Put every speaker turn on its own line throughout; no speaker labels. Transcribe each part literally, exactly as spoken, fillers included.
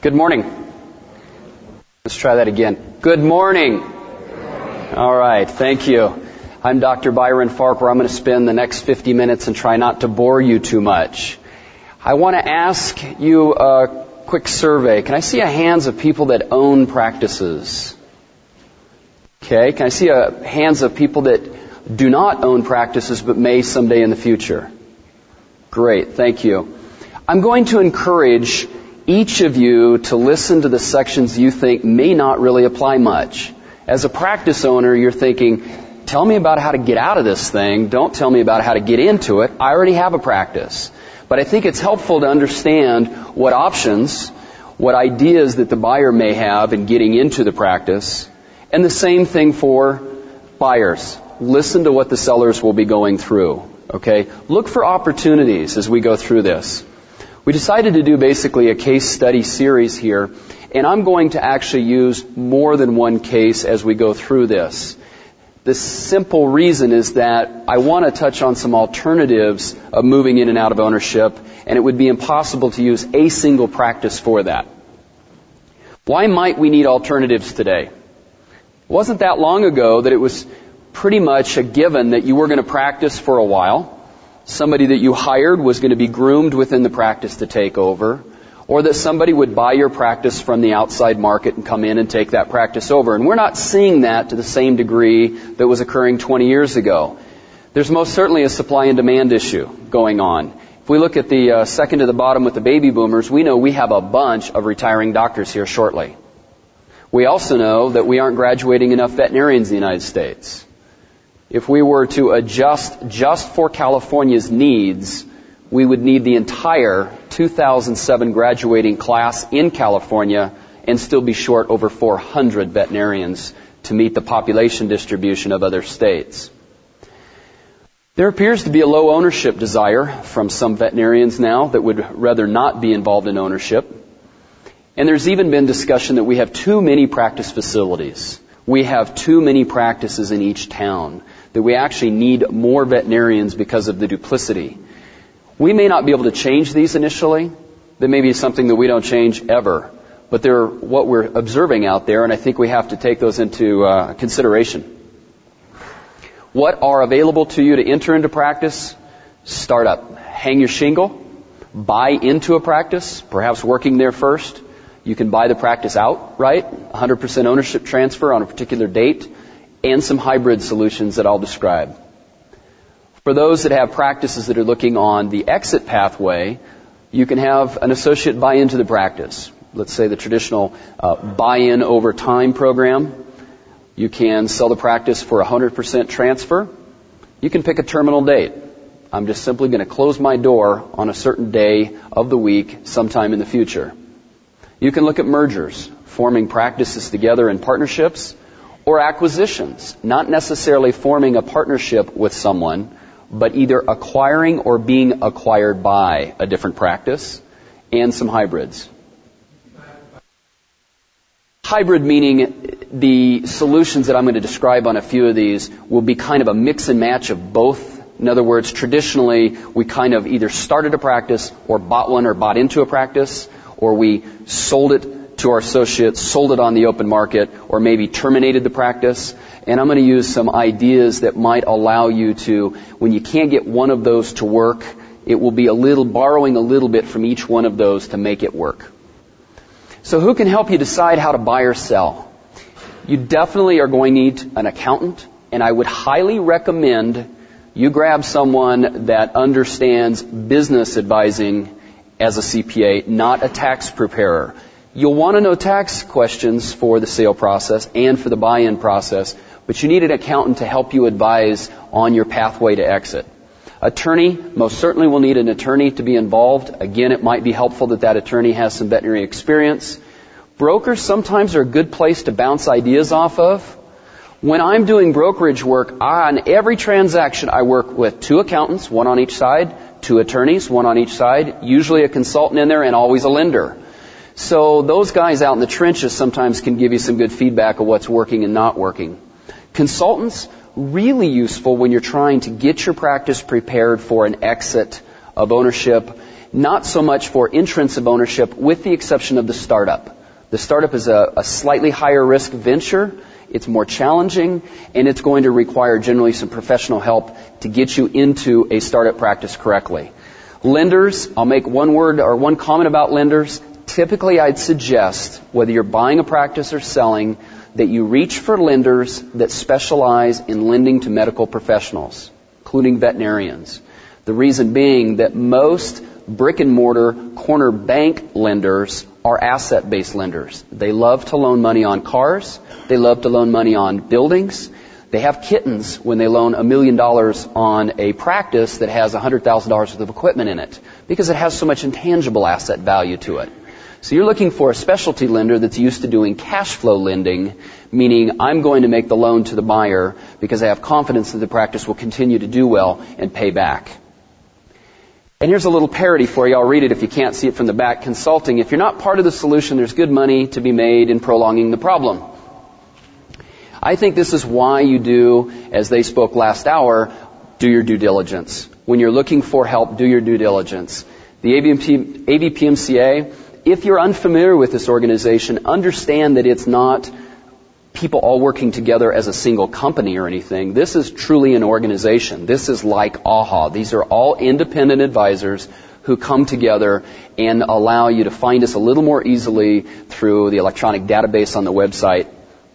Good morning. Let's try that again. Good morning. All right, thank you. I'm Doctor Byron Farquhar. I'm going to spend the next fifty minutes and try not to bore you too much. I want to ask you a quick survey. Can I see a hands of people that own practices? Okay, can I see a hands of people that do not own practices but may someday in the future? Great, thank you. I'm going to encourage each of you to listen to the sections you think may not really apply much. As a practice owner, you're thinking, tell me about how to get out of this thing. Don't tell me about how to get into it. I already have a practice. But I think it's helpful to understand what options, what ideas that the buyer may have in getting into the practice. And the same thing for buyers. Listen to what the sellers will be going through. Okay? Look for opportunities as we go through this. We decided to do basically a case study series here, and I'm going to actually use more than one case as we go through this. The simple reason is that I want to touch on some alternatives of moving in and out of ownership, and it would be impossible to use a single practice for that. Why might we need alternatives today? It wasn't that long ago that it was pretty much a given that you were going to practice for a while. Somebody that you hired was going to be groomed within the practice to take over, or that somebody would buy your practice from the outside market and come in and take that practice over. And we're not seeing that to the same degree that was occurring twenty years ago. There's most certainly a supply and demand issue going on. If we look at the uh, second to the bottom with the baby boomers, we know we have a bunch of retiring doctors here shortly. We also know that we aren't graduating enough veterinarians in the United States. If we were to adjust just for California's needs, we would need the entire two thousand seven graduating class in California and still be short over four hundred veterinarians to meet the population distribution of other states. There appears to be a low ownership desire from some veterinarians now that would rather not be involved in ownership. And there's even been discussion that we have too many practice facilities. We have too many practices in each town, that we actually need more veterinarians because of the duplicity. We may not be able to change these initially. That may be something that we don't change ever. But they're what we're observing out there, and I think we have to take those into uh, consideration. What are available to you to enter into practice? Start up. Hang your shingle. Buy into a practice, perhaps working there first. You can buy the practice outright, one hundred percent ownership transfer on a particular date, and some hybrid solutions that I'll describe. For those that have practices that are looking on the exit pathway, you can have an associate buy into the practice. Let's say the traditional uh, buy-in over time program. You can sell the practice for one hundred percent transfer. You can pick a terminal date. I'm just simply going to close my door on a certain day of the week sometime in the future. You can look at mergers, forming practices together in partnerships, or acquisitions, not necessarily forming a partnership with someone, but either acquiring or being acquired by a different practice, and some hybrids. Hybrid meaning the solutions that I'm going to describe on a few of these will be kind of a mix and match of both. In other words, traditionally, we kind of either started a practice or bought one or bought into a practice, or we sold it to our associates, sold it on the open market, or maybe terminated the practice. And I'm going to use some ideas that might allow you to, when you can't get one of those to work, it will be a little, borrowing a little bit from each one of those to make it work. So who can help you decide how to buy or sell? You definitely are going to need an accountant, and I would highly recommend you grab someone that understands business advising as a C P A, not a tax preparer. You'll want to know tax questions for the sale process and for the buy-in process, but you need an accountant to help you advise on your pathway to exit. Attorney, most certainly will need an attorney to be involved. Again, it might be helpful that that attorney has some veterinary experience. Brokers sometimes are a good place to bounce ideas off of. When I'm doing brokerage work, on every transaction I work with two accountants, one on each side, two attorneys, one on each side, usually a consultant in there, and always a lender. So those guys out in the trenches sometimes can give you some good feedback of what's working and not working. Consultants, really useful when you're trying to get your practice prepared for an exit of ownership. not so much for entrance of ownership, with the exception of the startup. The startup is a, a slightly higher risk venture. It's more challenging, and it's going to require generally some professional help to get you into a startup practice correctly. Lenders, I'll make one word or one comment about lenders. Typically, I'd suggest, whether you're buying a practice or selling, that you reach for lenders that specialize in lending to medical professionals, including veterinarians. The reason being that most brick and mortar corner bank lenders are asset-based lenders. They love to loan money on cars. They love to loan money on buildings. They have kittens when they loan a million dollars on a practice that has one hundred thousand dollars worth of equipment in it, because it has so much intangible asset value to it. So you're looking for a specialty lender that's used to doing cash flow lending, meaning I'm going to make the loan to the buyer because I have confidence that the practice will continue to do well and pay back. And here's a little parody for you. I'll read it if you can't see it from the back. Consulting, if you're not part of the solution, there's good money to be made in prolonging the problem. I think this is why you do, as they spoke last hour, do your due diligence. When you're looking for help, do your due diligence. The A V P M C A, if you're unfamiliar with this organization, understand that it's not people all working together as a single company or anything. This is truly an organization. This is like A H A. These are all independent advisors who come together and allow you to find us a little more easily through the electronic database on the website.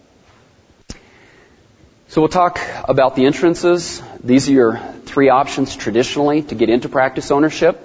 So we'll talk about the entrances. These are your three options traditionally to get into practice ownership.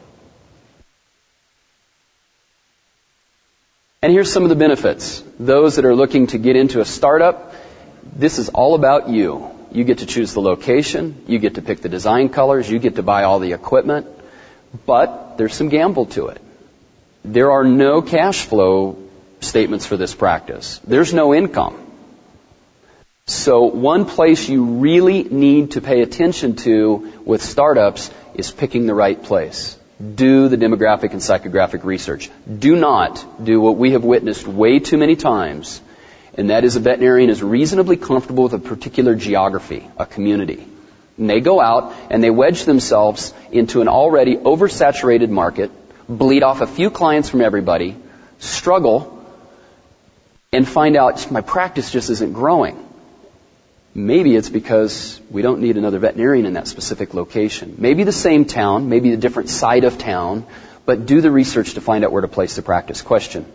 And here's some of the benefits. Those that are looking to get into a startup, this is all about you. You get to choose the location. You get to pick the design colors. You get to buy all the equipment. But there's some gamble to it. There are no cash flow statements for this practice. There's no income. So one place you really need to pay attention to with startups is picking the right place. Do the demographic and psychographic research. Do not do what we have witnessed way too many times, and that is a veterinarian is reasonably comfortable with a particular geography, a community. And they go out and they wedge themselves into an already oversaturated market, bleed off a few clients from everybody, struggle, and find out my practice just isn't growing. Maybe it's because we don't need another veterinarian in that specific location. Maybe the same town, maybe a different side of town, but do the research to find out where to place the practice. Question?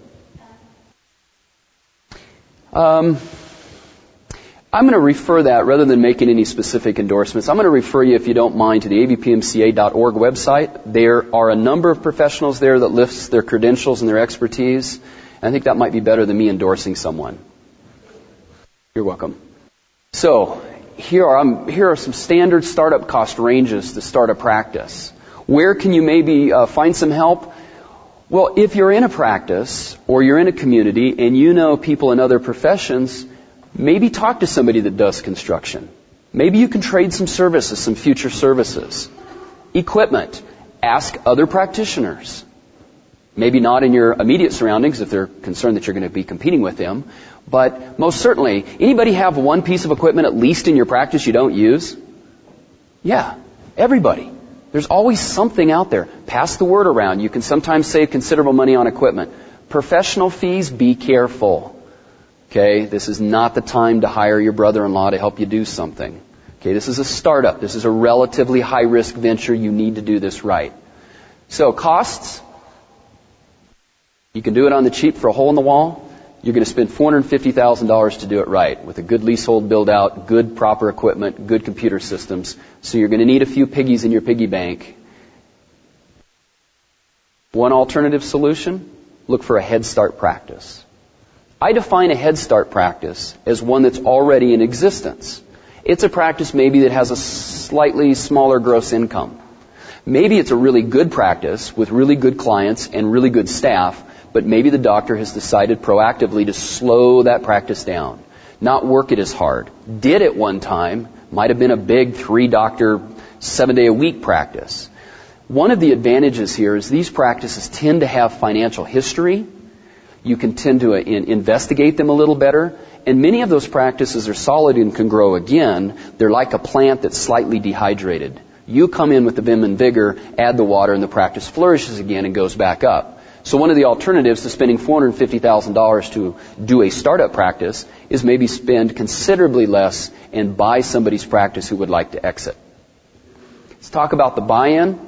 Um, I'm going to refer that, rather than making any specific endorsements, I'm going to refer you, if you don't mind, to the A V P M C A dot org website. There are a number of professionals there that lists their credentials and their expertise. And I think that might be better than me endorsing someone. You're welcome. So, here are, um, here are some standard startup cost ranges to start a practice. Where can you maybe uh, find some help? Well, if you're in a practice or you're in a community and you know people in other professions, maybe talk to somebody that does construction. Maybe you can trade some services, some future services. Equipment. Ask other practitioners. Maybe not in your immediate surroundings if they're concerned that you're going to be competing with them. But most certainly, anybody have one piece of equipment at least in your practice you don't use? Yeah, everybody. There's always something out there. Pass the word around. You can sometimes save considerable money on equipment. Professional fees, be careful. Okay, this is not the time to hire your brother-in-law to help you do something. Okay, this is a startup. This is a relatively high-risk venture. You need to do this right. So, costs. You can do it on the cheap for a hole in the wall. You're going to spend four hundred fifty thousand dollars to do it right, with a good leasehold build-out, good proper equipment, good computer systems. So you're going to need a few piggies in your piggy bank. One alternative solution, look for a Head Start practice. I define a Head Start practice as one that's already in existence. It's a practice maybe that has a slightly smaller gross income. Maybe it's a really good practice with really good clients and really good staff, but maybe the doctor has decided proactively to slow that practice down, not work it as hard. Did it one time, might have been a big three-doctor, seven-day-a-week practice. One of the advantages here is these practices tend to have financial history. You can tend to uh, in, investigate them a little better. And many of those practices are solid and can grow again. They're like a plant that's slightly dehydrated. You come in with the vim and vigor, add the water, and the practice flourishes again and goes back up. So one of the alternatives to spending four hundred fifty thousand dollars to do a startup practice is maybe spend considerably less and buy somebody's practice who would like to exit. Let's talk about the buy-in.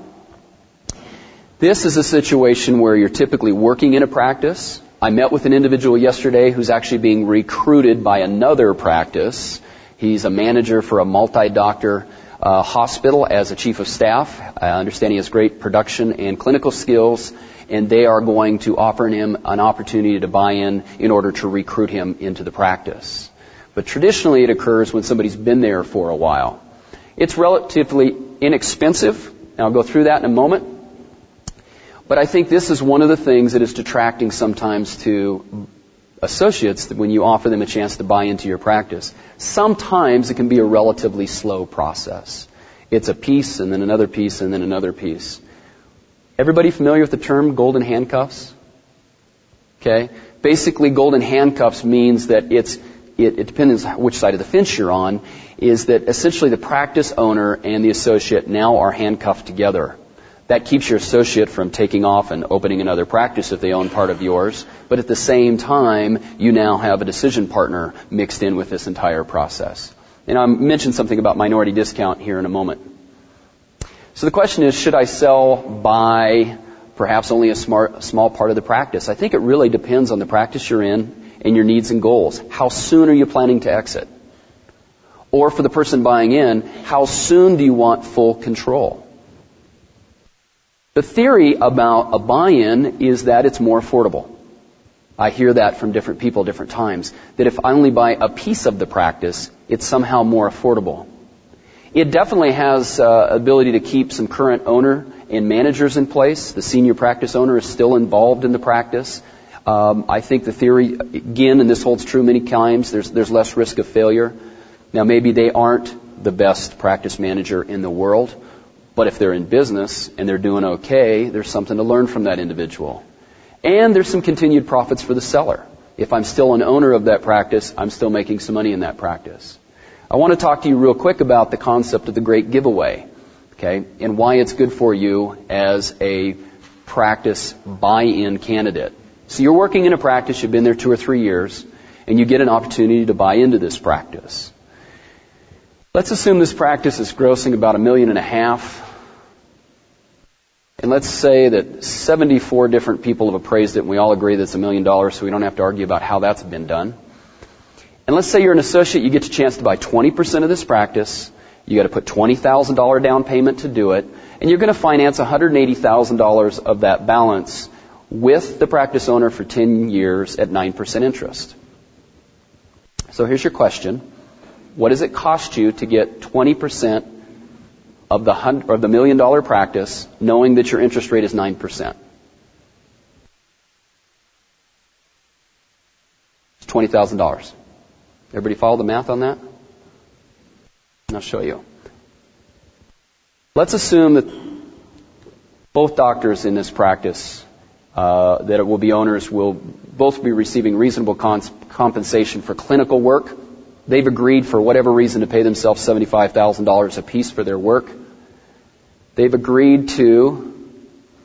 This is a situation where you're typically working in a practice. I met with an individual yesterday who's actually being recruited by another practice. He's a manager for a multi-doctor uh, hospital as a chief of staff. I understand he has great production and clinical skills, and they are going to offer him an opportunity to buy in in order to recruit him into the practice. But traditionally it occurs when somebody's been there for a while. It's relatively inexpensive, and I'll go through that in a moment. But I think this is one of the things that is detracting sometimes to associates when you offer them a chance to buy into your practice. Sometimes it can be a relatively slow process. It's a piece and then another piece and then another piece. Everybody familiar with the term golden handcuffs? Okay. Basically, golden handcuffs means that it's, it, it depends on which side of the fence you're on, is that essentially the practice owner and the associate now are handcuffed together. That keeps your associate from taking off and opening another practice if they own part of yours. But at the same time, you now have a decision partner mixed in with this entire process. And I'll mention something about minority discount here in a moment. So the question is, should I sell by perhaps only a smart, small part of the practice? I think it really depends on the practice you're in and your needs and goals. How soon are you planning to exit? Or for the person buying in, how soon do you want full control? The theory about a buy-in is that it's more affordable. I hear that from different people different times, that if I only buy a piece of the practice, it's somehow more affordable. It definitely has uh, ability to keep some current owner and managers in place. The senior practice owner is still involved in the practice. Um, I think the theory, again, and this holds true many times, there's, there's less risk of failure. Now, maybe they aren't the best practice manager in the world, but if they're in business and they're doing okay, there's something to learn from that individual. And there's some continued profits for the seller. If I'm still an owner of that practice, I'm still making some money in that practice. I want to talk to you real quick about the concept of the great giveaway, okay, and why it's good for you as a practice buy-in candidate. So you're working in a practice, you've been there two or three years, and you get an opportunity to buy into this practice. Let's assume this practice is grossing about a million and a half. And let's say that seventy-four different people have appraised it, and we all agree that it's a million dollars, so we don't have to argue about how that's been done. And let's say you're an associate, you get a chance to buy twenty percent of this practice. You got to put twenty thousand dollars down payment to do it, and you're going to finance one hundred eighty thousand dollars of that balance with the practice owner for ten years at nine percent interest. So here's your question. What does it cost you to get twenty percent of the hundred, or the million dollar practice, knowing that your interest rate is nine percent? It's twenty thousand dollars. Everybody follow the math on that? I'll show you. Let's assume that both doctors in this practice, uh, that it will be owners, will both be receiving reasonable cons- compensation for clinical work. They've agreed for whatever reason to pay themselves seventy-five thousand dollars a piece for their work. They've agreed to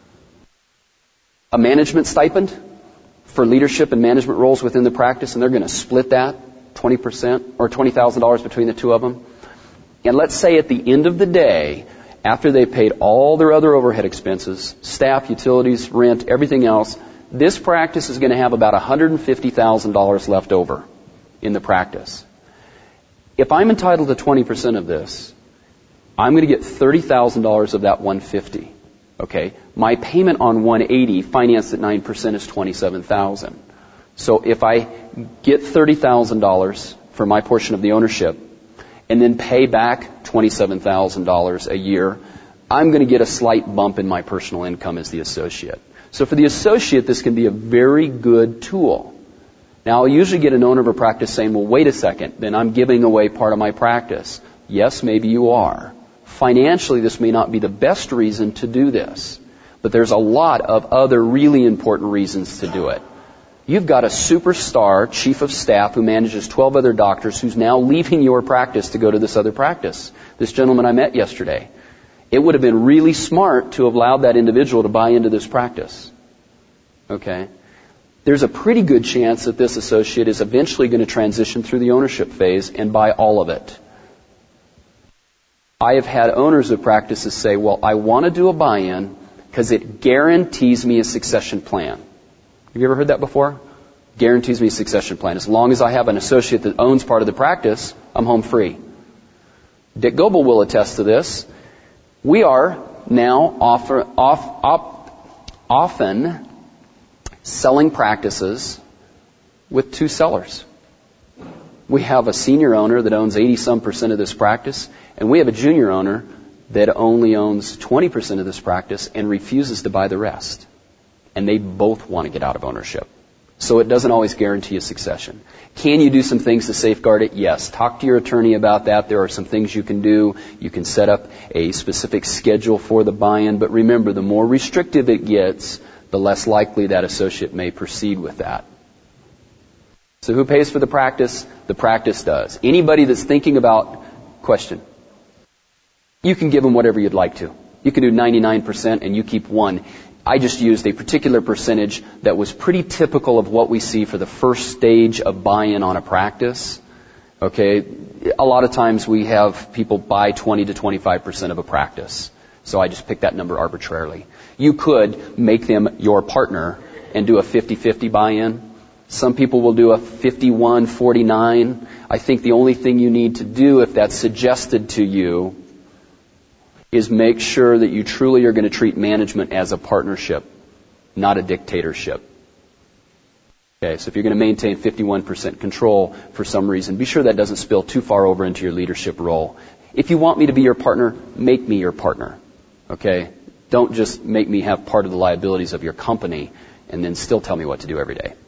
a management stipend for leadership and management roles within the practice, and they're going to split that twenty percent or twenty thousand dollars between the two of them. And let's say at the end of the day, after they paid all their other overhead expenses, staff, utilities, rent, everything else, this practice is going to have about one hundred fifty thousand dollars left over in the practice. If I'm entitled to twenty percent of this, I'm going to get thirty thousand dollars of that one hundred fifty thousand dollars. Okay? My payment on one hundred eighty thousand dollars financed at nine percent is twenty-seven thousand dollars. So if I get thirty thousand dollars for my portion of the ownership and then pay back twenty-seven thousand dollars a year, I'm going to get a slight bump in my personal income as the associate. So for the associate, this can be a very good tool. Now, I'll usually get an owner of a practice saying, well, wait a second, then I'm giving away part of my practice. Yes, maybe you are. Financially, this may not be the best reason to do this, but there's a lot of other really important reasons to do it. You've got a superstar chief of staff who manages twelve other doctors who's now leaving your practice to go to this other practice. This gentleman I met yesterday. It would have been really smart to have allowed that individual to buy into this practice. Okay? There's a pretty good chance that this associate is eventually going to transition through the ownership phase and buy all of it. I have had owners of practices say, well, I want to do a buy-in because it guarantees me a succession plan. Have you ever heard that before? Guarantees me a succession plan. As long as I have an associate that owns part of the practice, I'm home free. Dick Goebel will attest to this. We are now offer, off, op, often selling practices with two sellers. We have a senior owner that owns eighty some percent of this practice, and we have a junior owner that only owns twenty percent of this practice and refuses to buy the rest. And they both want to get out of ownership. So it doesn't always guarantee a succession. Can you do some things to safeguard it? Yes. Talk to your attorney about that. There are some things you can do. You can set up a specific schedule for the buy-in. But remember, the more restrictive it gets, the less likely that associate may proceed with that. So who pays for the practice? The practice does. Anybody that's thinking about, question, you can give them whatever you'd like to. You can do ninety-nine percent and you keep one. I just used a particular percentage that was pretty typical of what we see for the first stage of buy-in on a practice. Okay, a lot of times we have people buy twenty to twenty-five percent of a practice. So I just picked that number arbitrarily. You could make them your partner and do a fifty-fifty buy-in. Some people will do a fifty-one forty-nine. I think the only thing you need to do if that's suggested to you is make sure that you truly are going to treat management as a partnership, not a dictatorship. Okay, so if you're going to maintain fifty-one percent control for some reason, be sure that doesn't spill too far over into your leadership role. If you want me to be your partner, make me your partner. Okay? Don't just make me have part of the liabilities of your company and then still tell me what to do every day.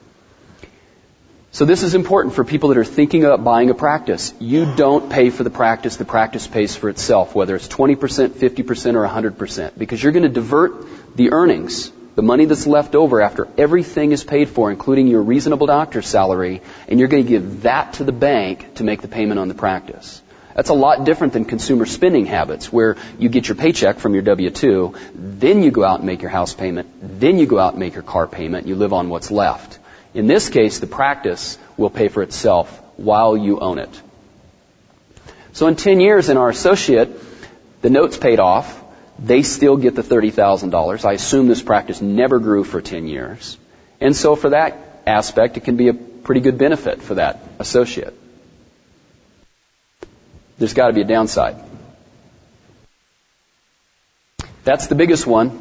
So this is important for people that are thinking about buying a practice. You don't pay for the practice. The practice pays for itself, whether it's twenty percent, fifty percent, or one hundred percent, because you're going to divert the earnings, the money that's left over after everything is paid for, including your reasonable doctor's salary, and you're going to give that to the bank to make the payment on the practice. That's a lot different than consumer spending habits, where you get your paycheck from your W two, then you go out and make your house payment, then you go out and make your car payment, and you live on what's left. In this case, the practice will pay for itself while you own it. So in ten years in our associate, the note's paid off. They still get the thirty thousand dollars. I assume this practice never grew for ten years. And so for that aspect, it can be a pretty good benefit for that associate. There's got to be a downside. That's the biggest one.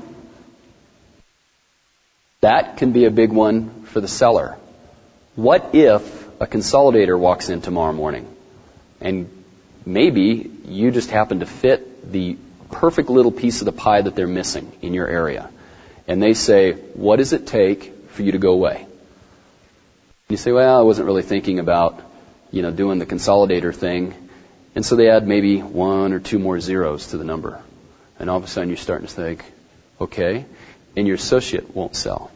That can be a big one for the seller. What if a consolidator walks in tomorrow morning and maybe you just happen to fit the perfect little piece of the pie that they're missing in your area, and they say, what does it take for you to go away? You say, well, I wasn't really thinking about, you know, doing the consolidator thing. And so they add maybe one or two more zeros to the number. And all of a sudden you're starting to think, okay, and your associate won't sell.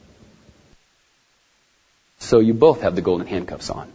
So you both have the golden handcuffs on.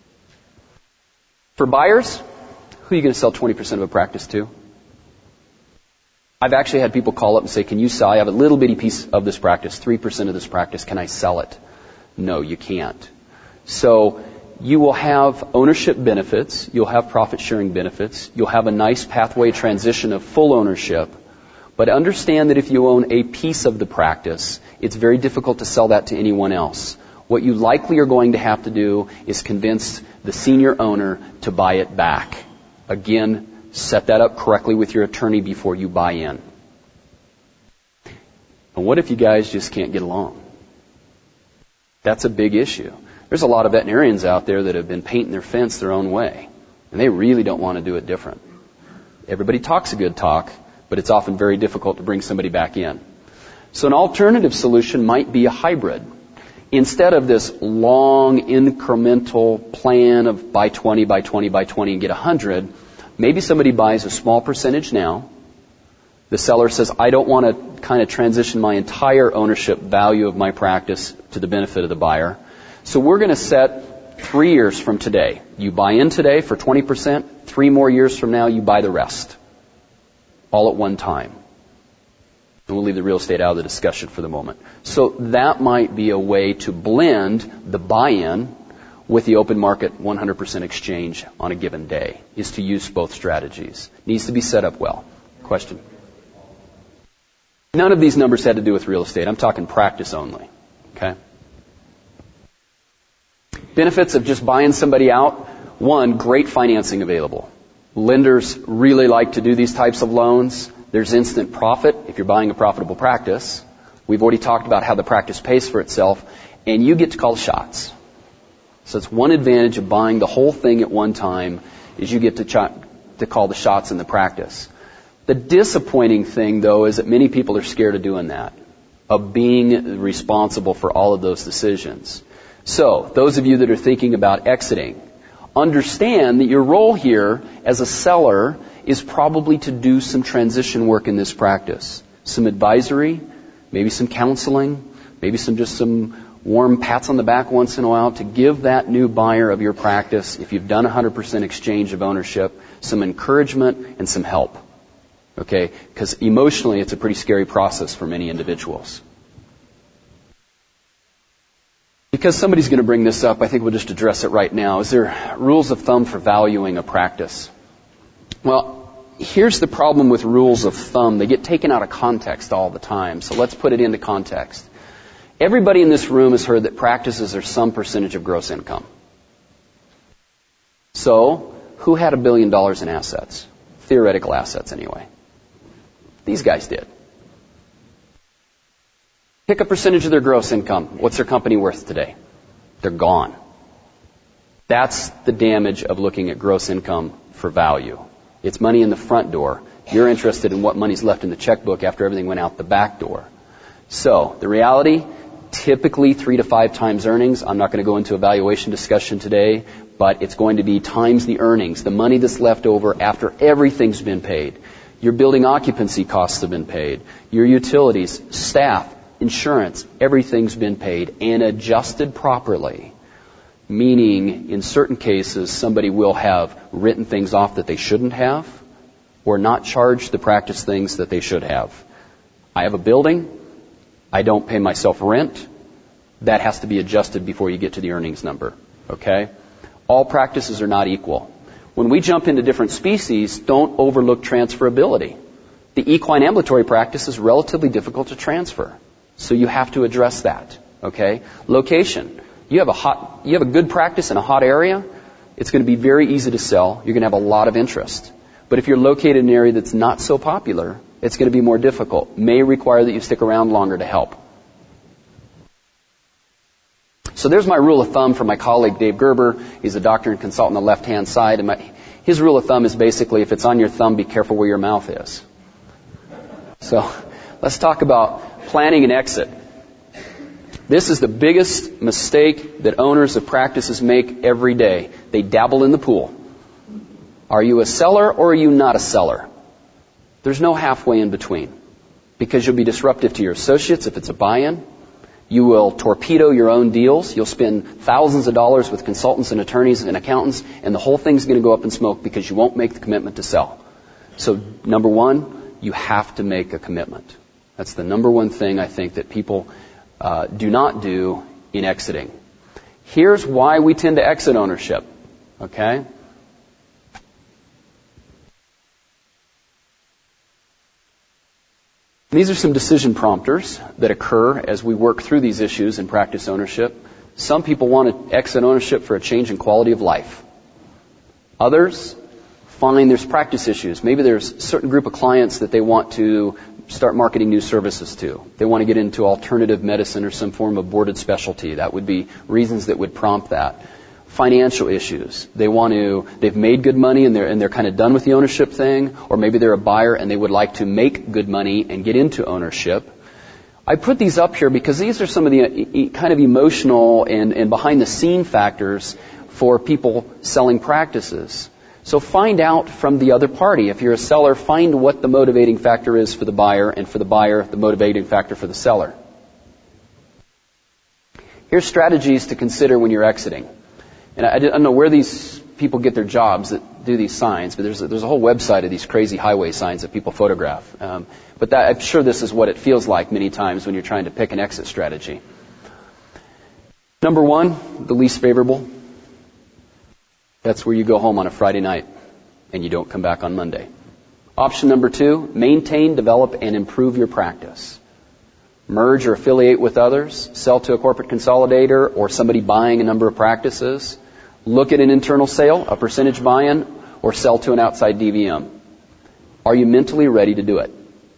For buyers, who are you going to sell twenty percent of a practice to? I've actually had people call up and say, can you sell? I have a little bitty piece of this practice, three percent of this practice. Can I sell it? No, you can't. So you will have ownership benefits. You'll have profit sharing benefits. You'll have a nice pathway transition of full ownership. But understand that if you own a piece of the practice, it's very difficult to sell that to anyone else. What you likely are going to have to do is convince the senior owner to buy it back. Again, set that up correctly with your attorney before you buy in. And what if you guys just can't get along? That's a big issue. There's a lot of veterinarians out there that have been painting their fence their own way, and they really don't want to do it different. Everybody talks a good talk, but it's often very difficult to bring somebody back in. So an alternative solution might be a hybrid. Instead of this long incremental plan of buy twenty, buy twenty, buy twenty and get one hundred, maybe somebody buys a small percentage now. The seller says, I don't want to kind of transition my entire ownership value of my practice to the benefit of the buyer. So we're going to set three years from today. You buy in today for twenty percent. Three more years from now, you buy the rest. all at one time. And we'll leave the real estate out of the discussion for the moment. So that might be a way to blend the buy-in with the open market one hundred percent exchange on a given day, is to use both strategies. Needs to be set up well. Question? None of these numbers had to do with real estate. I'm talking practice only. Okay? Benefits of just buying somebody out. One, great financing available. Lenders really like to do these types of loans. There's instant profit if you're buying a profitable practice. We've already talked about how the practice pays for itself, and you get to call the shots. So it's one advantage of buying the whole thing at one time is you get to, ch- to call the shots in the practice. The disappointing thing, though, is that many people are scared of doing that, of being responsible for all of those decisions. So, those of you that are thinking about exiting, understand that your role here as a seller is probably to do some transition work in this practice. Some advisory, maybe some counseling, maybe some just some warm pats on the back once in a while to give that new buyer of your practice, if you've done one hundred percent exchange of ownership, some encouragement and some help. Okay? Because emotionally it's a pretty scary process for many individuals. Because somebody's going to bring this up, I think we'll just address it right now. Is there rules of thumb for valuing a practice? Well, here's the problem with rules of thumb. They get taken out of context all the time. So let's put it into context. Everybody in this room has heard that practices are some percentage of gross income. So, who had a billion dollars in assets? Theoretical assets, anyway. These guys did. Pick a percentage of their gross income. What's their company worth today? They're gone. That's the damage of looking at gross income for value. It's money in the front door. You're interested in what money's left in the checkbook after everything went out the back door. So, the reality, typically three to five times earnings. I'm not going to go into a valuation discussion today, but it's going to be times the earnings, the money that's left over after everything's been paid. Your building occupancy costs have been paid. Your utilities, staff, insurance, everything's been paid and adjusted properly. Meaning, in certain cases, somebody will have written things off that they shouldn't have or not charged the practice things that they should have. I have a building. I don't pay myself rent. That has to be adjusted before you get to the earnings number. Okay? All practices are not equal. When we jump into different species, don't overlook transferability. The equine ambulatory practice is relatively difficult to transfer. So you have to address that. Okay? Location. You have a hot, you have a good practice in a hot area, it's going to be very easy to sell. You're going to have a lot of interest. But if you're located in an area that's not so popular, it's going to be more difficult. May require that you stick around longer to help. So there's my rule of thumb from my colleague Dave Gerber. He's a doctor and consultant on the left-hand side. And my, his rule of thumb is basically, if it's on your thumb, be careful where your mouth is. So let's talk about planning an exit. This is the biggest mistake that owners of practices make every day. They dabble in the pool. Are you a seller or are you not a seller? There's no halfway in between. Because you'll be disruptive to your associates if it's a buy-in. You will torpedo your own deals. You'll spend thousands of dollars with consultants and attorneys and accountants, and the whole thing's going to go up in smoke because you won't make the commitment to sell. So, number one, you have to make a commitment. That's the number one thing I think that people uh, do not do in exiting. Here's why we tend to exit ownership. Okay? These are some decision prompters that occur as we work through these issues in practice ownership. Some people want to exit ownership for a change in quality of life. Others find there's practice issues. Maybe there's a certain group of clients that they want to start marketing new services to. They want to get into alternative medicine or some form of boarded specialty. That would be reasons that would prompt that. Financial issues. They want to, they've made good money and they're, and they're kind of done with the ownership thing, or maybe they're a buyer and they would like to make good money and get into ownership. I put these up here because these are some of the kind of emotional and, and behind the scene factors for people selling practices. So find out from the other party. If you're a seller, find what the motivating factor is for the buyer, and for the buyer, the motivating factor for the seller. Here's strategies to consider when you're exiting. And I don't know where these people get their jobs that do these signs, but there's a, there's a whole website of these crazy highway signs that people photograph. Um, but that, I'm sure this is what it feels like many times when you're trying to pick an exit strategy. Number one, the least favorable. That's where you go home on a Friday night and you don't come back on Monday. Option number two, maintain, develop, and improve your practice. Merge or affiliate with others, sell to a corporate consolidator or somebody buying a number of practices. Look at an internal sale, a percentage buy-in, or sell to an outside D V M. Are you mentally ready to do it?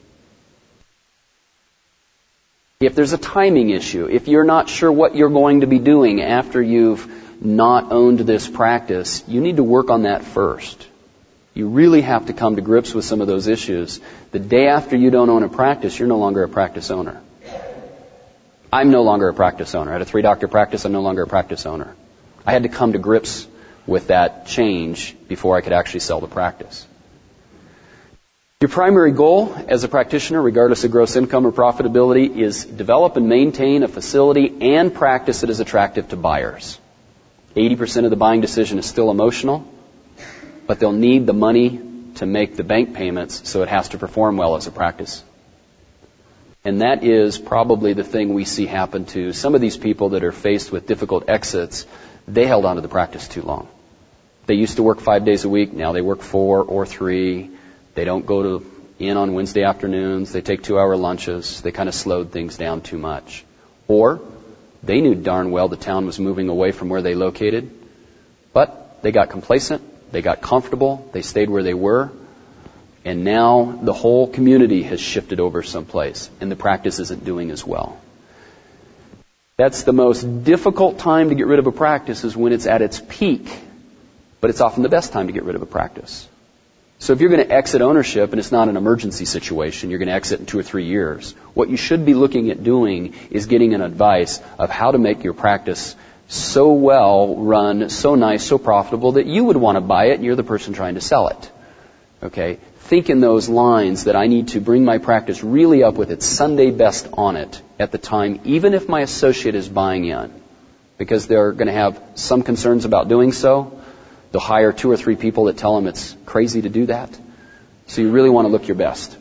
If there's a timing issue, if you're not sure what you're going to be doing after you've not owned this practice, you need to work on that first. You really have to come to grips with some of those issues. The day after you don't own a practice, you're no longer a practice owner. I'm no longer a practice owner. I had a three-doctor practice. I'm no longer a practice owner. I had to come to grips with that change before I could actually sell the practice. Your primary goal as a practitioner, regardless of gross income or profitability, is develop and maintain a facility and practice that is attractive to buyers. eighty percent of the buying decision is still emotional, but they'll need the money to make the bank payments, so it has to perform well as a practice. And that is probably the thing we see happen to some of these people that are faced with difficult exits. They held on to the practice too long. They used to work five days a week. Now they work four or three. They don't go to in on Wednesday afternoons. They take two-hour lunches. They kind of slowed things down too much. Or they knew darn well the town was moving away from where they located, but they got complacent. They got comfortable. They stayed where they were. And now the whole community has shifted over someplace, and the practice isn't doing as well. That's the most difficult time to get rid of a practice, is when it's at its peak. But it's often the best time to get rid of a practice. So if you're going to exit ownership, and it's not an emergency situation, you're going to exit in two or three years, what you should be looking at doing is getting an advice of how to make your practice so well run, so nice, so profitable that you would want to buy it and you're the person trying to sell it. Okay? Think in those lines that I need to bring my practice really up with its Sunday best on it at the time, even if my associate is buying in. Because they're going to have some concerns about doing so. They'll hire two or three people that tell them it's crazy to do that. So you really want to look your best.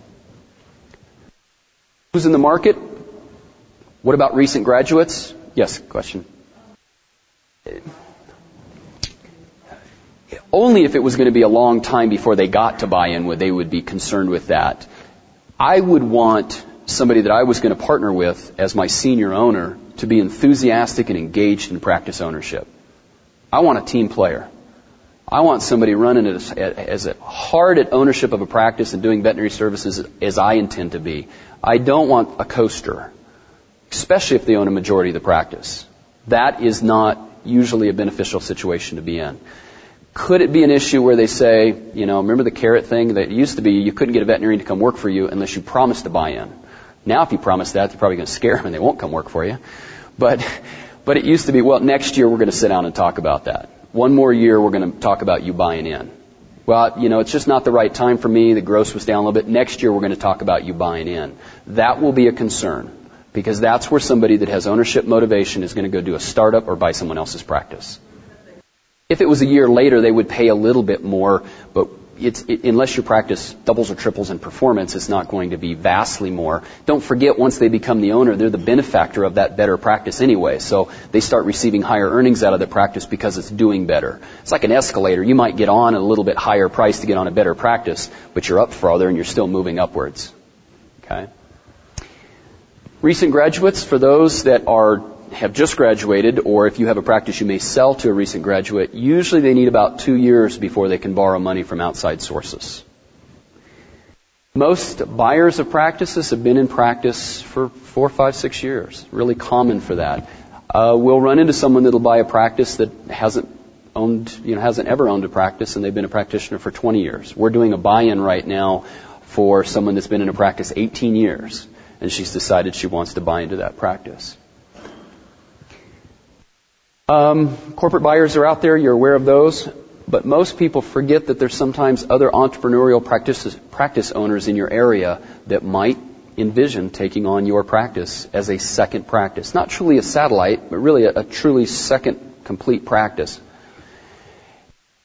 Who's in the market? What about recent graduates? Yes, question. Only if it was going to be a long time before they got to buy-in would they would be concerned with that. I would want somebody that I was going to partner with as my senior owner to be enthusiastic and engaged in practice ownership. I want a team player. I want somebody running it as, as hard at ownership of a practice and doing veterinary services as I intend to be. I don't want a coaster, especially if they own a majority of the practice. That is not usually a beneficial situation to be in. Could it be an issue where they say, you know, remember the carrot thing that used to be you couldn't get a veterinarian to come work for you unless you promised to buy in. Now if you promise that, they're probably going to scare them and they won't come work for you. But, but it used to be, well, next year we're going to sit down and talk about that. One more year we're going to talk about you buying in. Well, you know, it's just not the right time for me. The gross was down a little bit. Next year we're going to talk about you buying in. That will be a concern because that's where somebody that has ownership motivation is going to go do a startup or buy someone else's practice. If it was a year later, they would pay a little bit more, but it's, it, unless your practice doubles or triples in performance, it's not going to be vastly more. Don't forget, once they become the owner, they're the benefactor of that better practice anyway. So they start receiving higher earnings out of the practice because it's doing better. It's like an escalator. You might get on at a little bit higher price to get on a better practice, but you're up farther and you're still moving upwards. Okay. Recent graduates, for those that are have just graduated, or if you have a practice you may sell to a recent graduate, usually they need about two years before they can borrow money from outside sources. Most buyers of practices have been in practice for four, five, six years. Really common for that. Uh, we'll run into someone that'll buy a practice that hasn't owned, you know, hasn't ever owned a practice, and they've been a practitioner for twenty years. We're doing a buy-in right now for someone that's been in a practice eighteen years, and she's decided she wants to buy into that practice. Um, corporate buyers are out there. You're aware of those. But most people forget that there's sometimes other entrepreneurial practice, practice owners in your area that might envision taking on your practice as a second practice. Not truly a satellite, but really a, a truly second complete practice.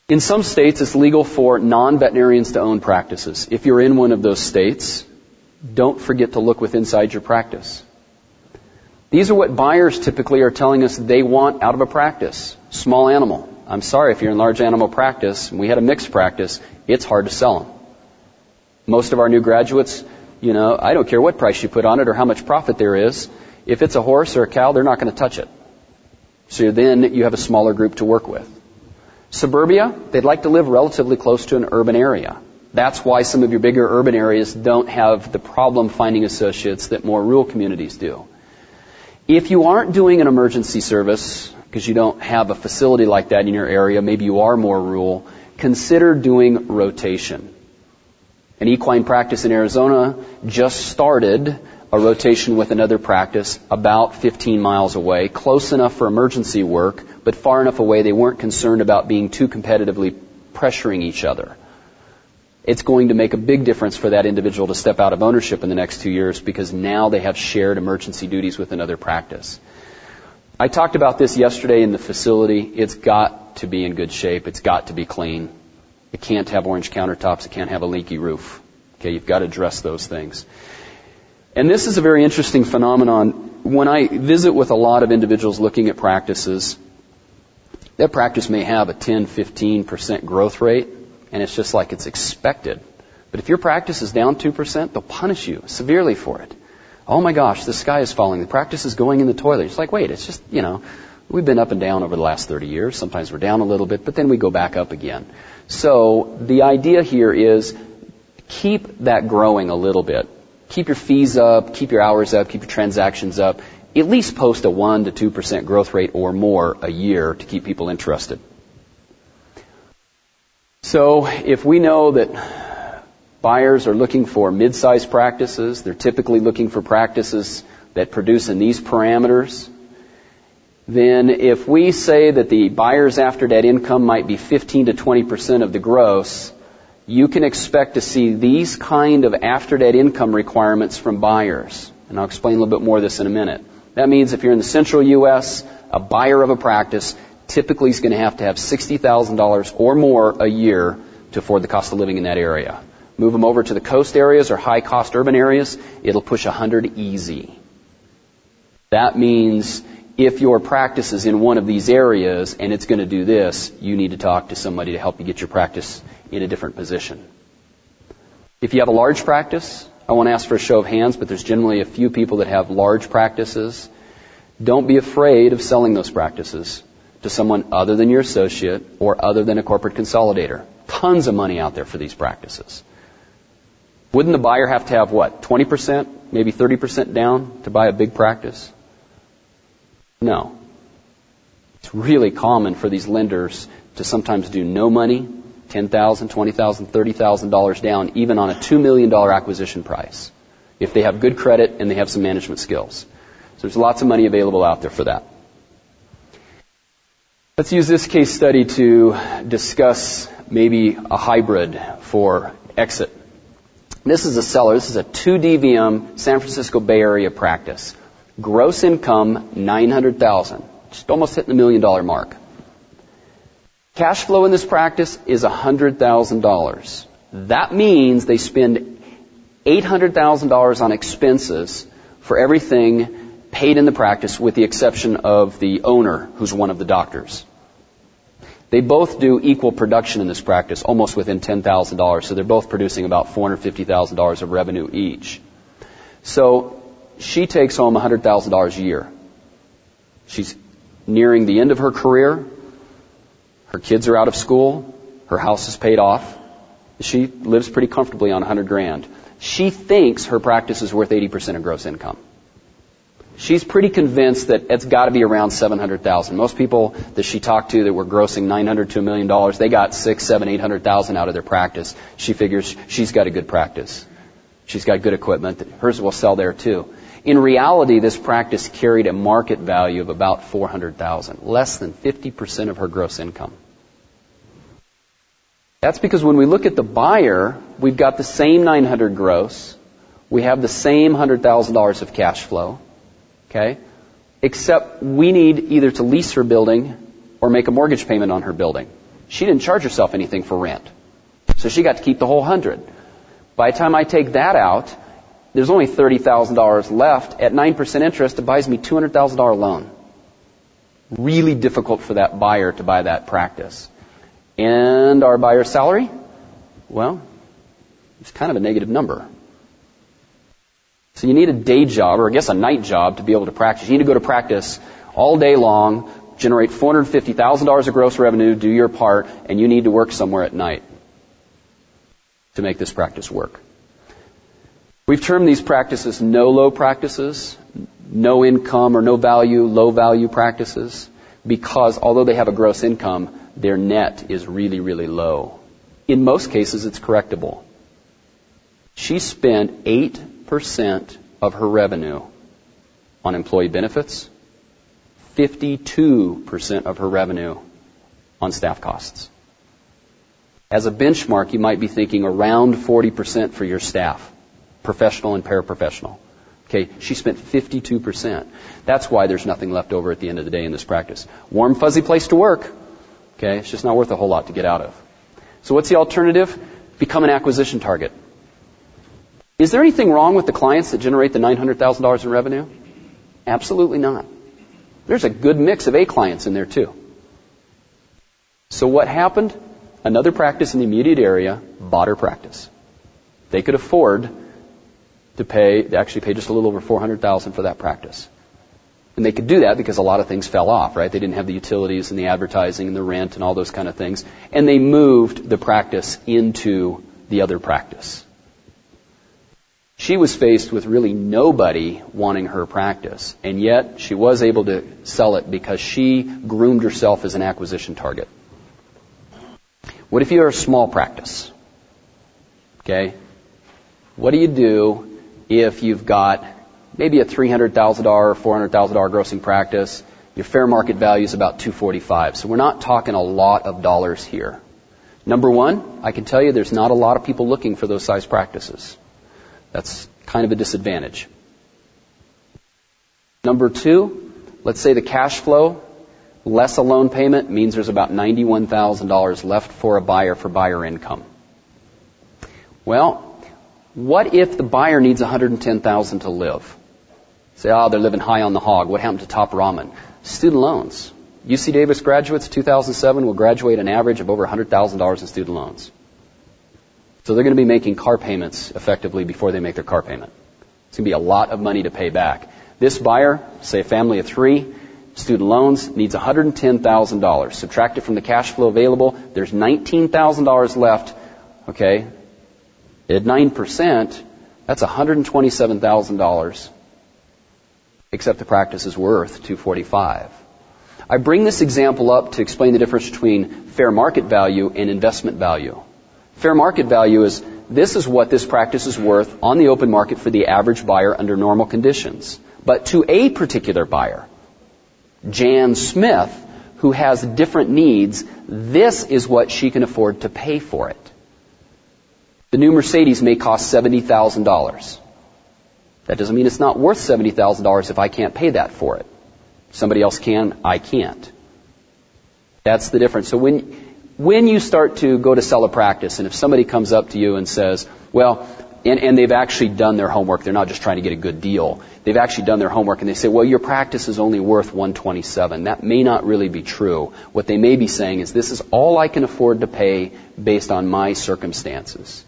In some states, it's legal for non-veterinarians to own practices. If you're in one of those states, don't forget to look with inside your practice. These are what buyers typically are telling us they want out of a practice. Small animal. I'm sorry, if you're in large animal practice, and we had a mixed practice, it's hard to sell them. Most of our new graduates, you know, I don't care what price you put on it or how much profit there is. If it's a horse or a cow, they're not going to touch it. So then you have a smaller group to work with. Suburbia, they'd like to live relatively close to an urban area. That's why some of your bigger urban areas don't have the problem finding associates that more rural communities do. If you aren't doing an emergency service, because you don't have a facility like that in your area, maybe you are more rural, consider doing rotation. An equine practice in Arizona just started a rotation with another practice about fifteen miles away, close enough for emergency work, but far enough away they weren't concerned about being too competitively pressuring each other. It's going to make a big difference for that individual to step out of ownership in the next two years because now they have shared emergency duties with another practice. I talked about this yesterday in the facility. It's got to be in good shape. It's got to be clean. It can't have orange countertops. It can't have a leaky roof. Okay, you've got to address those things. And this is a very interesting phenomenon. When I visit with a lot of individuals looking at practices, that practice may have a ten, fifteen percent growth rate, and it's just like it's expected. But if your practice is down two percent, they'll punish you severely for it. Oh my gosh, the sky is falling. The practice is going in the toilet. It's like, wait, it's just, you know, we've been up and down over the last thirty years. Sometimes we're down a little bit, but then we go back up again. So the idea here is keep that growing a little bit. Keep your fees up, keep your hours up, keep your transactions up. At least post a one to two percent growth rate or more a year to keep people interested. So if we know that buyers are looking for mid-sized practices, they're typically looking for practices that produce in these parameters, then if we say that the buyer's after net income might be fifteen to twenty percent of the gross, you can expect to see these kind of after net income requirements from buyers. And I'll explain a little bit more of this in a minute. That means if you're in the central U S, a buyer of a practice typically is going to have to have sixty thousand dollars or more a year to afford the cost of living in that area. Move them over to the coast areas or high-cost urban areas, it'll push one hundred easy. That means if your practice is in one of these areas and it's going to do this, you need to talk to somebody to help you get your practice in a different position. If you have a large practice, I won't ask for a show of hands, but there's generally a few people that have large practices. Don't be afraid of selling those practices to someone other than your associate or other than a corporate consolidator. Tons of money out there for these practices. Wouldn't the buyer have to have what, twenty percent, maybe thirty percent down to buy a big practice? No. It's really common for these lenders to sometimes do no money, ten thousand dollars, twenty thousand dollars, thirty thousand dollars down, even on a two million dollars acquisition price, if they have good credit and they have some management skills. So there's lots of money available out there for that. Let's use this case study to discuss maybe a hybrid for exit. This is a seller. This is a two D V M San Francisco Bay Area practice. Gross income, nine hundred thousand dollars. Just almost hitting the million dollar mark. Cash flow in this practice is one hundred thousand dollars. That means they spend eight hundred thousand dollars on expenses for everything paid in the practice with the exception of the owner, who's one of the doctors. They both do equal production in this practice, almost within ten thousand dollars. So they're both producing about four hundred fifty thousand dollars of revenue each. So she takes home one hundred thousand dollars a year. She's nearing the end of her career. Her kids are out of school. Her house is paid off. She lives pretty comfortably on one hundred grand. She thinks her practice is worth eighty percent of gross income. She's pretty convinced that it's got to be around seven hundred thousand. Most people that she talked to that were grossing nine hundred to a million dollars, they got six, seven, eight hundred thousand out of their practice. She figures she's got a good practice. She's got good equipment. Hers will sell there too. In reality, this practice carried a market value of about four hundred thousand, less than fifty percent of her gross income. That's because when we look at the buyer, we've got the same nine hundred gross. We have the same one hundred thousand dollars of cash flow. Okay? Except we need either to lease her building or make a mortgage payment on her building. She didn't charge herself anything for rent. So she got to keep the whole hundred. By the time I take that out, there's only thirty thousand dollars left. At nine percent interest, it buys me two hundred thousand dollars loan. Really difficult for that buyer to buy that practice. And our buyer's salary? Well, it's kind of a negative number. So you need a day job, or I guess a night job, to be able to practice. You need to go to practice all day long, generate four hundred fifty thousand dollars of gross revenue, do your part, and you need to work somewhere at night to make this practice work. We've termed these practices no-low practices, no income or no value, low value practices, because although they have a gross income, their net is really, really low. In most cases, it's correctable. She spent eight percent of her revenue on employee benefits, fifty-two percent of her revenue on staff costs. As a benchmark, you might be thinking around forty percent for your staff, professional and paraprofessional. Okay, she spent fifty-two percent. That's why there's nothing left over at the end of the day in this practice. Warm, fuzzy place to work. Okay, it's just not worth a whole lot to get out of. So what's the alternative? Become an acquisition target. Is there anything wrong with the clients that generate the nine hundred thousand dollars in revenue? Absolutely not. There's a good mix of A clients in there too. So what happened? Another practice in the immediate area bought her practice. They could afford to pay, they actually paid just a little over four hundred thousand dollars for that practice. And they could do that because a lot of things fell off, right? They didn't have the utilities and the advertising and the rent and all those kind of things. And they moved the practice into the other practice. She was faced with really nobody wanting her practice, and yet she was able to sell it because she groomed herself as an acquisition target. What if you're a small practice? Okay? What do you do if you've got maybe a three hundred thousand dollars or four hundred thousand dollars grossing practice? Your fair market value is about two hundred forty-five thousand dollars. So we're not talking a lot of dollars here. Number one, I can tell you there's not a lot of people looking for those size practices. That's kind of a disadvantage. Number two, let's say the cash flow less a loan payment means there's about ninety-one thousand dollars left for a buyer for buyer income. Well, what if the buyer needs one hundred ten thousand dollars to live? Say, oh, they're living high on the hog. What happened to Top Ramen? Student loans. U C Davis graduates, two thousand seven, will graduate an average of over one hundred thousand dollars in student loans. So they're going to be making car payments effectively before they make their car payment. It's going to be a lot of money to pay back. This buyer, say a family of three, student loans, needs one hundred ten thousand dollars. Subtract it from the cash flow available. There's nineteen thousand dollars left. Okay. At nine percent, that's one hundred twenty-seven thousand dollars. Except the practice is worth two hundred forty-five thousand dollars. I bring this example up to explain the difference between fair market value and investment value. Fair market value is, this is what this practice is worth on the open market for the average buyer under normal conditions. But to a particular buyer, Jan Smith, who has different needs, this is what she can afford to pay for it. The new Mercedes may cost seventy thousand dollars. That doesn't mean it's not worth seventy thousand dollars if I can't pay that for it. Somebody else can, I can't. That's the difference. So when when you start to go to sell a practice, and if somebody comes up to you and says, well, and, and they've actually done their homework, they're not just trying to get a good deal. They've actually done their homework, and they say, well, your practice is only worth one hundred twenty-seven. That may not really be true. What they may be saying is, this is all I can afford to pay based on my circumstances.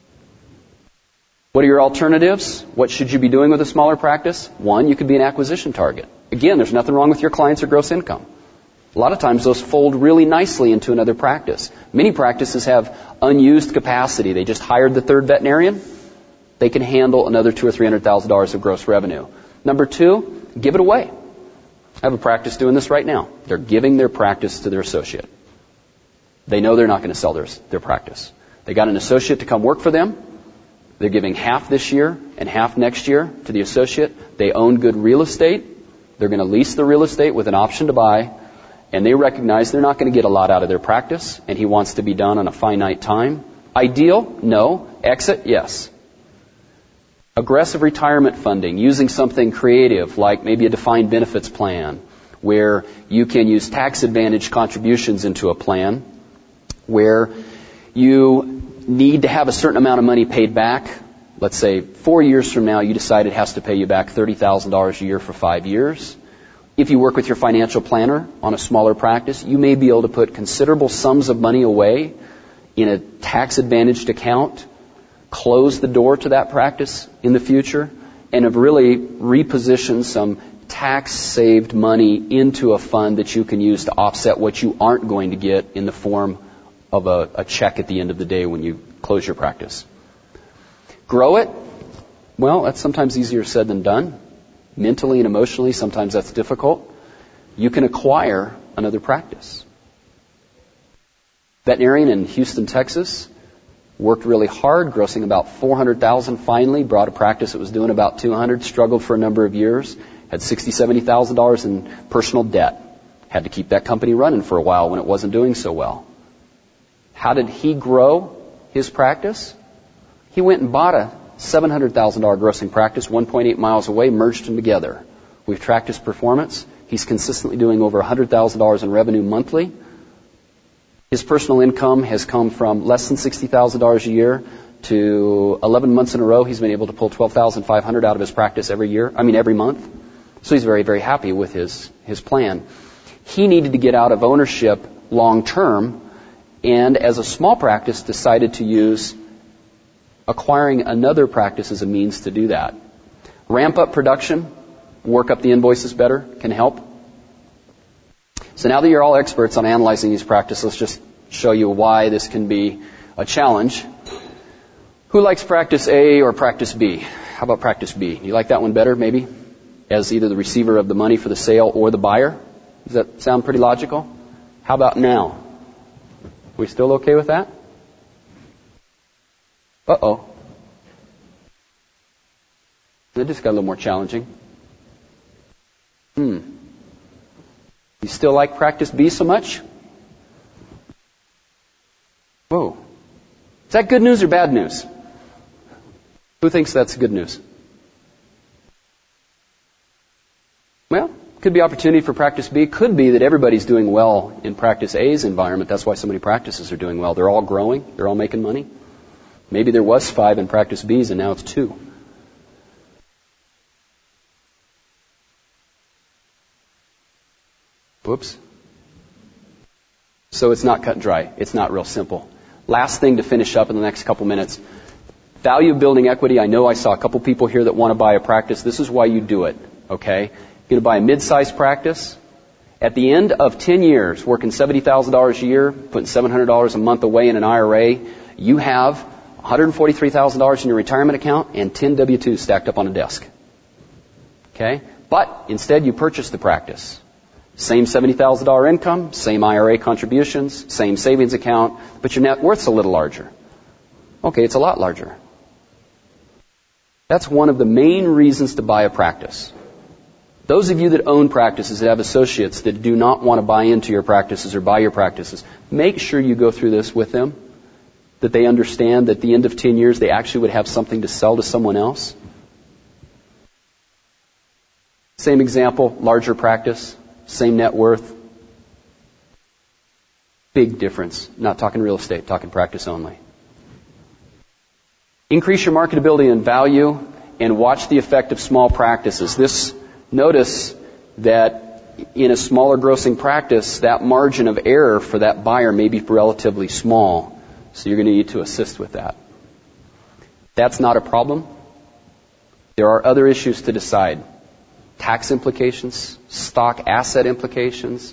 What are your alternatives? What should you be doing with a smaller practice? One, you could be an acquisition target. Again, there's nothing wrong with your clients or gross income. A lot of times those fold really nicely into another practice. Many practices have unused capacity. They just hired the third veterinarian. They can handle another two or three hundred thousand dollars of gross revenue. Number two, give it away. I have a practice doing this right now. They're giving their practice to their associate. They know they're not going to sell their, their practice. They got an associate to come work for them. They're giving half this year and half next year to the associate. They own good real estate. They're going to lease the real estate with an option to buy. And they recognize they're not going to get a lot out of their practice, and he wants to be done on a finite time. Ideal? No. Exit? Yes. Aggressive retirement funding, using something creative like maybe a defined benefits plan where you can use tax advantage contributions into a plan where you need to have a certain amount of money paid back. Let's say four years from now, you decide it has to pay you back thirty thousand dollars a year for five years. If you work with your financial planner on a smaller practice, you may be able to put considerable sums of money away in a tax-advantaged account, close the door to that practice in the future, and have really repositioned some tax-saved money into a fund that you can use to offset what you aren't going to get in the form of a, a check at the end of the day when you close your practice. Grow it? Well, that's sometimes easier said than done. Mentally and emotionally, sometimes that's difficult. You can acquire another practice. Veterinarian in Houston, Texas, worked really hard, grossing about four hundred thousand dollars finally, brought a practice that was doing about two hundred, struggled for a number of years, had sixty thousand dollars, seventy thousand dollars in personal debt. Had to keep that company running for a while when it wasn't doing so well. How did he grow his practice? He went and bought a seven hundred thousand dollars grossing practice one point eight miles away, merged them together. We've tracked his performance. He's consistently doing over one hundred thousand dollars in revenue monthly. His personal income has come from less than sixty thousand dollars a year to eleven months in a row. He's been able to pull twelve thousand five hundred dollars out of his practice every year. I mean, every month. So he's very, very happy with his, his plan. He needed to get out of ownership long term, and as a small practice decided to use acquiring another practice as a means to do that. Ramp up production, work up the invoices better, can help. So now that you're all experts on analyzing these practices, let's just show you why this can be a challenge. Who likes practice A or practice B? How about practice B? You like that one better, maybe? As either the receiver of the money for the sale or the buyer? Does that sound pretty logical? How about now? We still okay with that? Uh-oh. That just got a little more challenging. Hmm. You still like practice B so much? Whoa. Is that good news or bad news? Who thinks that's good news? Well, could be opportunity for practice B. Could be that everybody's doing well in practice A's environment. That's why so many practices are doing well. They're all growing. They're all making money. Maybe there was five in practice B's and now it's two. Whoops. So it's not cut and dry. It's not real simple. Last thing to finish up in the next couple minutes. Value building equity. I know I saw a couple people here that want to buy a practice. This is why you do it. Okay? You're going to buy a mid-sized practice. At the end of ten years, working seventy thousand dollars a year, putting seven hundred dollars a month away in an I R A, you have one hundred forty-three thousand dollars in your retirement account and ten W two's stacked up on a desk. Okay? But instead you purchase the practice. Same seventy thousand dollars income, same I R A contributions, same savings account, but your net worth's a little larger. Okay, it's a lot larger. That's one of the main reasons to buy a practice. Those of you that own practices, that have associates that do not want to buy into your practices or buy your practices, make sure you go through this with them, that they understand that at the end of ten years they actually would have something to sell to someone else. Same example, larger practice, same net worth. Big difference. Not talking real estate, talking practice only. Increase your marketability and value and watch the effect of small practices. This, notice that in a smaller grossing practice, that margin of error for that buyer may be relatively small. So you're going to need to assist with that. That's not a problem. There are other issues to decide. Tax implications, stock asset implications.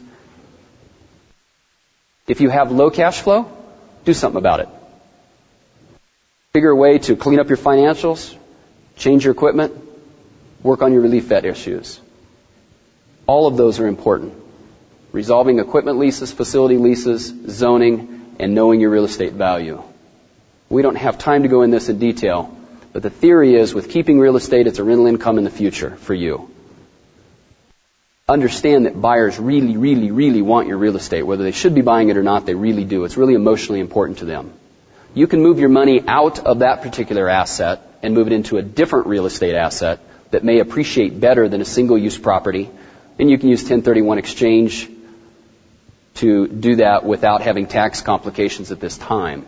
If you have low cash flow, do something about it. Figure a way to clean up your financials, change your equipment, work on your relief vet issues. All of those are important. Resolving equipment leases, facility leases, zoning, and knowing your real estate value. We don't have time to go in this in detail, but the theory is with keeping real estate, it's a rental income in the future for you. Understand that buyers really, really, really want your real estate. Whether they should be buying it or not, they really do. It's really emotionally important to them. You can move your money out of that particular asset and move it into a different real estate asset that may appreciate better than a single-use property. And you can use ten thirty-one exchange to do that without having tax complications at this time.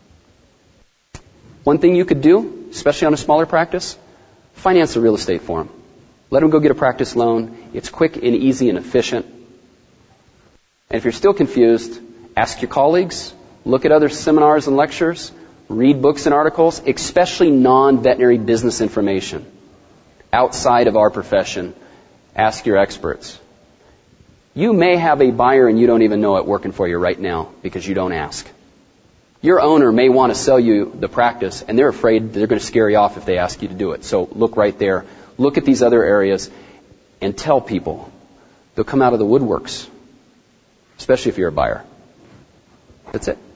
One thing you could do, especially on a smaller practice, finance a real estate for them. Let them go get a practice loan. It's quick and easy and efficient. And if you're still confused, ask your colleagues, look at other seminars and lectures, read books and articles, especially non-veterinary business information outside of our profession. Ask your experts. You may have a buyer and you don't even know it working for you right now because you don't ask. Your owner may want to sell you the practice and they're afraid they're going to scare you off if they ask you to do it. So look right there. Look at these other areas and tell people. They'll come out of the woodworks, especially if you're a buyer. That's it.